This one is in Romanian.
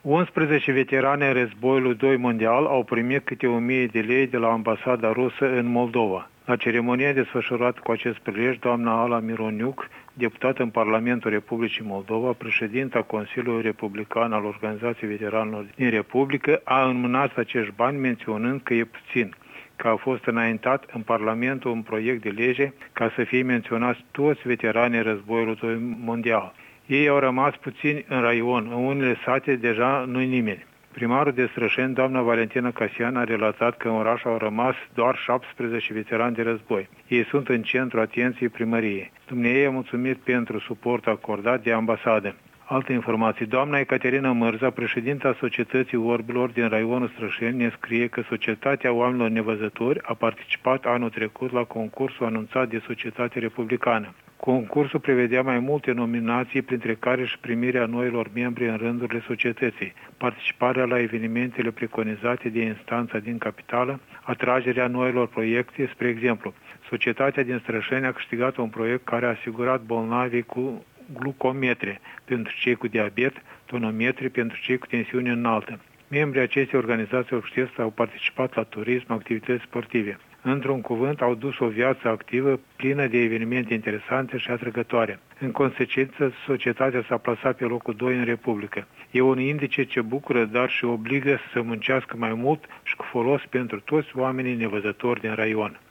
11 veterani ai războiului II mondial au primit câte 1000 de lei de la ambasada rusă în Moldova. La ceremonia desfășurată cu acest prilej, doamna Ala Mironiuc, deputată în Parlamentul Republicii Moldova, președinta Consiliului Republican al Organizației Veteranilor din Republică, a înmânat acești bani menționând că e puțin, că a fost înaintat în Parlamentul un proiect de lege ca să fie menționați toți veteranii războiului II mondial. Ei au rămas puțini în raion, în unele sate deja nu-i nimeni. Primarul de Strășeni, doamna Valentina Casian, a relatat că în oraș au rămas doar 17 veterani de război. Ei sunt în centru atenției primăriei. Dumnezeu a mulțumit pentru suportul acordat de ambasadă. Alte informații. Doamna Ecaterina Mărza, președinta Societății Orbilor din raionul Strășeni, ne scrie că Societatea Oamenilor Nevăzători a participat anul trecut la concursul anunțat de Societatea Republicană. Concursul prevedea mai multe nominații, printre care și primirea noilor membri în rândurile societății, participarea la evenimentele preconizate de instanța din capitală, atragerea noilor proiecte, spre exemplu. Societatea din Strășeni a câștigat un proiect care a asigurat bolnavii cu glucometre pentru cei cu diabet, tonometre pentru cei cu tensiune înaltă. Membrii acestei organizații obștiețe au participat la turism, activități sportive. Într-un cuvânt, au dus o viață activă, plină de evenimente interesante și atrăgătoare. În consecință, societatea s-a plasat pe locul 2 în Republică. E un indice ce bucură, dar și obligă să muncească mai mult și cu folos pentru toți oamenii nevăzători din raion.